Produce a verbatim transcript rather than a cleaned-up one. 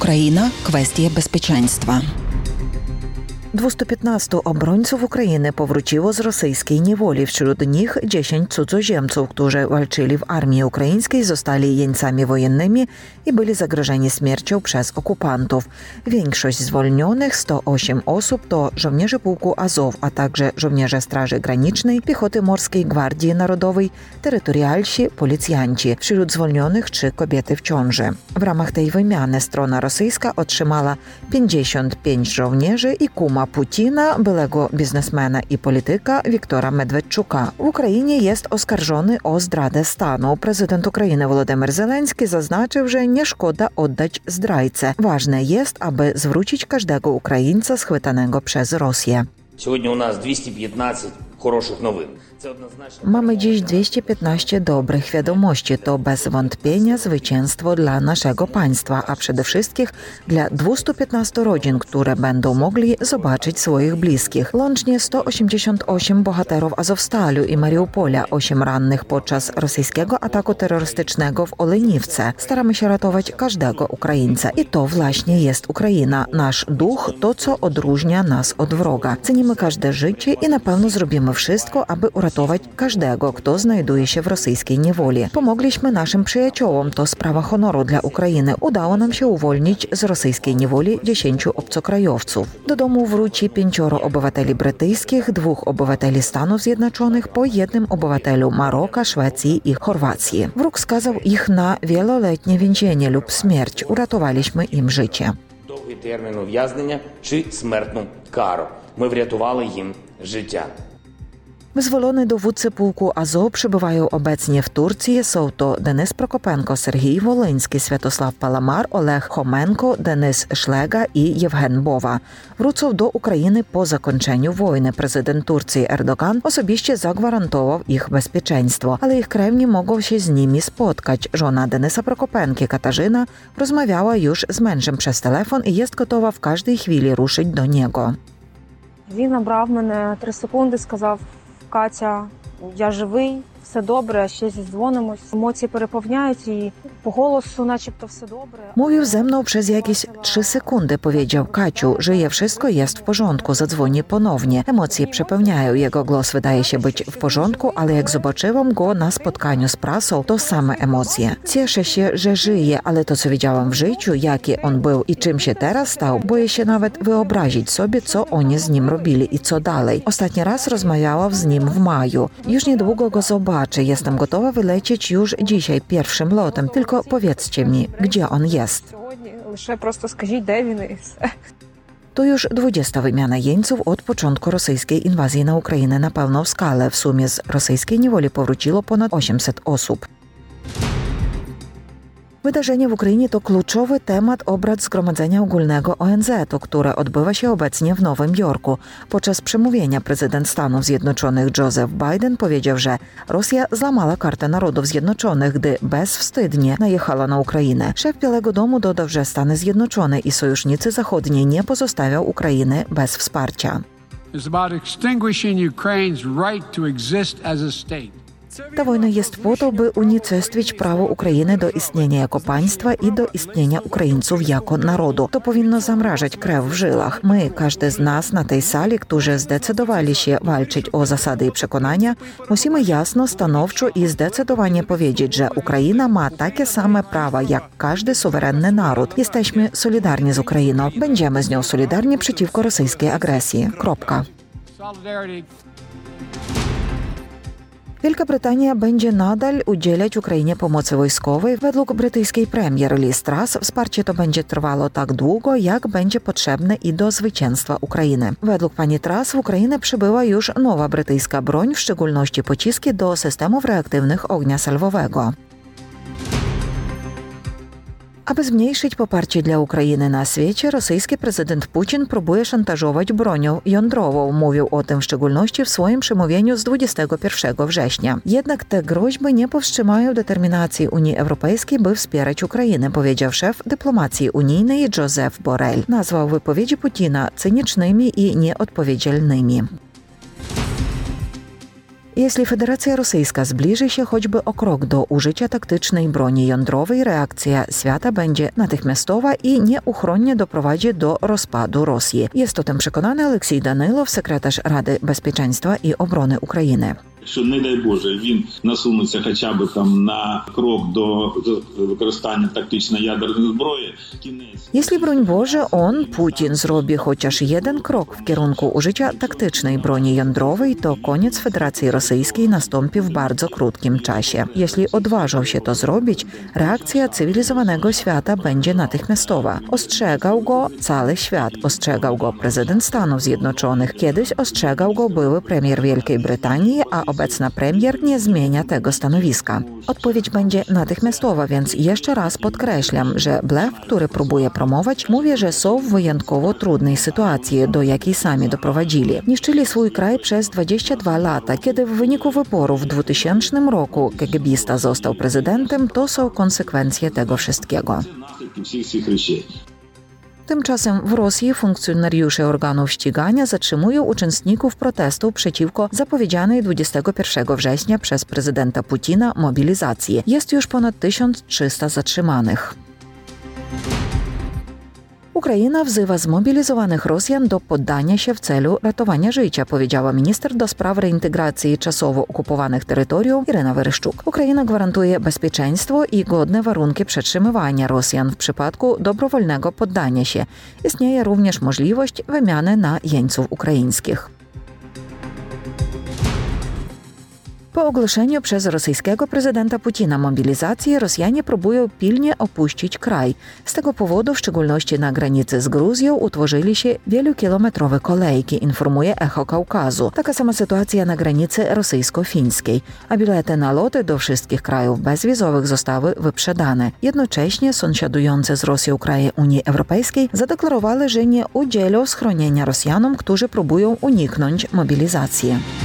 Ukraina – kwestie bezpieczeństwa. dwieście piętnaście obrońców Ukrainy powróciło z rosyjskiej niewoli. Wśród nich dziesięć cudzoziemców, którzy walczyli w armii ukraińskiej, zostali jeńcami wojennymi i byli zagrożeni śmiercią przez okupantów. Większość zwolnionych, sto osiem osób, to żołnierze pułku Azow, a także żołnierze Straży Granicznej, piechoty Morskiej Gwardii Narodowej, terytorialsi, policjanci. Wśród zwolnionych trzy kobiety w ciąży. W ramach tej wymiany strona rosyjska otrzymała pięćdziesiąt pięć żołnierzy i kuma Putina, byłego biznesmena i polityka Wiktora Medwedczuka. W Ukrainie jest oskarżony o zdradę stanu. Prezydent Ukrainy Volodymyr Zelenski zaznaczył, że nie szkoda oddać zdrajcę. Ważne jest, aby zwrócić każdego Ukraińca schwytanego przez Rosję. Сьогодні у нас dwieście piętnaście хороших новин. Mamy dziś dwieście piętnaście dobrych wiadomości. To bez wątpienia zwycięstwo dla naszego państwa, a przede wszystkim dla dwieście piętnaście rodzin, które będą mogli zobaczyć swoich bliskich. Łącznie sto osiemdziesiąt osiem bohaterów Azowstalu i Mariupola, osiem rannych podczas rosyjskiego ataku terrorystycznego w Oleniwce. Staramy się ratować każdego Ukraińca. I to właśnie jest Ukraina. Nasz duch to, co odróżnia nas od wroga. Cenimy każde życie i na pewno zrobimy wszystko, aby uratować każdego, kto znajduje się w rosyjskiej niewoli. Pomogliśmy naszym przyjaciołom, to sprawa honoru dla Ukrainy. Udało nam się uwolnić z rosyjskiej niewoli dziesięciu obcokrajowców. Do domu wróci pięcioro obywateli brytyjskich, dwóch obywateli Stanów Zjednoczonych, po jednym obywatelu Maroka, Szwecji i Chorwacji. Wróg skazał ich na wieloletnie więzienie lub śmierć. Uratowaliśmy im życie. Довгий термін ув'язнення чи смертну кару. Ми врятували їм життя. Wyzwolone dowódcy pułku Azow przebywają obecnie w Turcji. Są to Denis Prokopenko, Serhii Wolyński, Światosław Palamar, Oleg Homenko, Denis Szlega i Jewgen Bowa. Wrócą do Ukrainy po zakończeniu wojny. Prezydent Turcji Erdogan osobiście zagwarantował ich bezpieczeństwo, ale ich krewni mogą się z nimi spotkać. Żona Denisa Prokopenki, Katarzyna, rozmawiała już z mężem przez telefon i jest gotowa w każdej chwili ruszyć do niego. Він набрав мене три секунди, сказав: Катя, я живий, все добре, ще зідзвонимось. Емоції переповняють і по голосу начебто все добре. Mówił ze mną przez jakieś trzy sekundy. Powiedział: Kaciu, żyje, wszystko jest w porządku, zadzwoni ponownie. Emocje przepełniają. Jego głos wydaje się być w porządku, ale jak zobaczyłam go na spotkaniu z prasą, to same emocje. Cieszę się, że żyje, ale to, co widziałam w życiu, jaki on był i czym się teraz stał, boję się nawet wyobrazić sobie, co oni z nim robili i co dalej. Ostatni raz rozmawiałam z nim w maju. Już niedługo go zobaczę. Jestem gotowa wylecieć już dzisiaj pierwszym lotem. Tylko powiedzcie mi, gdzie on jest. Сьогодні лише просто скажіть, де він і все. To już dwudziesta wymiana jeńców od początku rosyjskiej inwazji na Ukrainę na pełną skalę. W sumie z rosyjskiej niewoli powróciło ponad osiemset osób. Wydarzenie w Ukrainie to kluczowy temat obrad Zgromadzenia Ogólnego O N Z u, które odbywa się obecnie w Nowym Jorku. Podczas przemówienia prezydent Stanów Zjednoczonych Joseph Biden powiedział, że Rosja złamała kartę Narodów Zjednoczonych, gdy bezwstydnie najechała na Ukrainę. Szef Białego Domu dodał, że Stany Zjednoczone i sojusznicy zachodni nie pozostawią Ukrainy bez wsparcia. Ta wojna jest po to, by unicestwić prawo Ukrainy do istnienia jako państwa i do istnienia Ukraińców jako narodu. To powinno zamrażać krew w żyłach. My, każdy z nas na tej sali, którzy zdecydowali się walczyć o zasady i przekonania, musimy jasno, stanowczo i zdecydowanie powiedzieć, że Ukraina ma takie same prawa jak każdy suwerenny naród. Jesteśmy solidarni z Ukrainą. Będziemy z nią solidarni przeciwko rosyjskiej agresji. Kropka. Wielka Brytania będzie nadal udzielać Ukrainie pomocy wojskowej. Według brytyjskiej premier Liz Truss wsparcie to będzie trwało tak długo, jak będzie potrzebne i do zwycięstwa Ukrainy. Według pani Truss w Ukrainę przybyła już nowa brytyjska broń, w szczególności pociski do systemów reaktywnych ognia salwowego. Aby zmniejszyć poparcie dla Ukrainy na świecie, rosyjski prezydent Putin próbuje szantażować bronią jądrową. Mówił o tym w szczególności w swoim przemówieniu z dwudziestego pierwszego września. Jednak te groźby nie powstrzymają determinacji Unii Europejskiej, by wspierać Ukrainę, powiedział szef dyplomacji unijnej Joseph Borrell. Nazwał wypowiedzi Putina cynicznymi i nieodpowiedzialnymi. Jeśli Federacja Rosyjska zbliży się choćby o krok do użycia taktycznej broni jądrowej, reakcja świata będzie natychmiastowa i nieuchronnie doprowadzi do rozpadu Rosji. Jest o tym przekonany Aleksiej Danylow, sekretarz Rady Bezpieczeństwa i Obrony Ukrainy. Якщо, не дай Боже, він насунеться хоча б там на крок до використання тактичної ядерної зброї, кінець. Jeśli, broń Boże, on, Putin, zrobi chociaż jeden krok w kierunku użycia taktycznej broni jądrowej, to koniec Federacji Rosyjskiej nastąpi w bardzo krótkim czasie. Jeśli odważą się to zrobić, reakcja cywilizowanego świata będzie natychmiastowa. Ostrzegał go cały świat, ostrzegał go prezydent Stanów Zjednoczonych, kiedyś ostrzegał go były premier Wielkiej Brytanii, a obecna premier nie zmienia tego stanowiska. Odpowiedź będzie natychmiastowa, więc jeszcze raz podkreślam, że blef, który próbuje promować, mówi, że są w wyjątkowo trudnej sytuacji, do jakiej sami doprowadzili. Niszczyli swój kraj przez dwadzieścia dwa lata. Kiedy w wyniku wyborów w dwutysięcznym roku kagibista został prezydentem, to są konsekwencje tego wszystkiego. Tymczasem w Rosji funkcjonariusze organów ścigania zatrzymują uczestników protestu przeciwko zapowiedzianej dwudziestego pierwszego września przez prezydenta Putina mobilizacji. Jest już ponad tysiąc trzysta zatrzymanych. Ukraina wzywa zmobilizowanych Rosjan do poddania się w celu ratowania życia, powiedziała minister do spraw reintegracji czasowo okupowanych terytoriów Iryna Weryszczuk. Ukraina gwarantuje bezpieczeństwo i godne warunki przetrzymywania Rosjan w przypadku dobrowolnego poddania się. Istnieje również możliwość wymiany na jeńców ukraińskich. Po ogłoszeniu przez rosyjskiego prezydenta Putina mobilizacji Rosjanie próbują pilnie opuścić kraj. Z tego powodu, w szczególności na granicy z Gruzją, utworzyli się wielokilometrowe kolejki, informuje Echo Kaukazu. Taka sama sytuacja na granicy rosyjsko-fińskiej, a bilety na loty do wszystkich krajów bezwizowych zostały wyprzedane. Jednocześnie sąsiadujące z Rosją kraje Unii Europejskiej zadeklarowały, że nie udzielą schronienia Rosjanom, którzy próbują uniknąć mobilizacji.